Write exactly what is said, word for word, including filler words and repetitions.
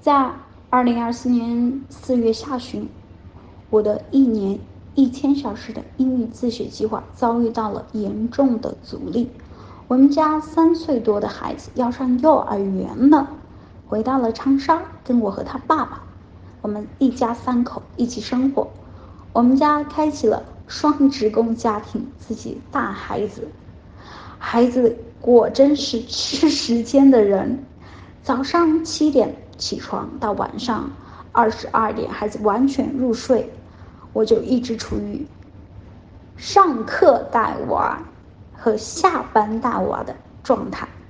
在二零二四年四月下旬，我的一年一千小时的英语自学计划遭遇到了严重的阻力。我们家三岁多的孩子要上幼儿园了，回到了长沙，跟我和他爸爸，我们一家三口一起生活。我们家开启了双职工家庭，自己带孩子。孩子果真是吃时间的人，早上七点起床，到晚上二十二点，孩子完全入睡，我就一直处于上课带娃和下班带娃的状态。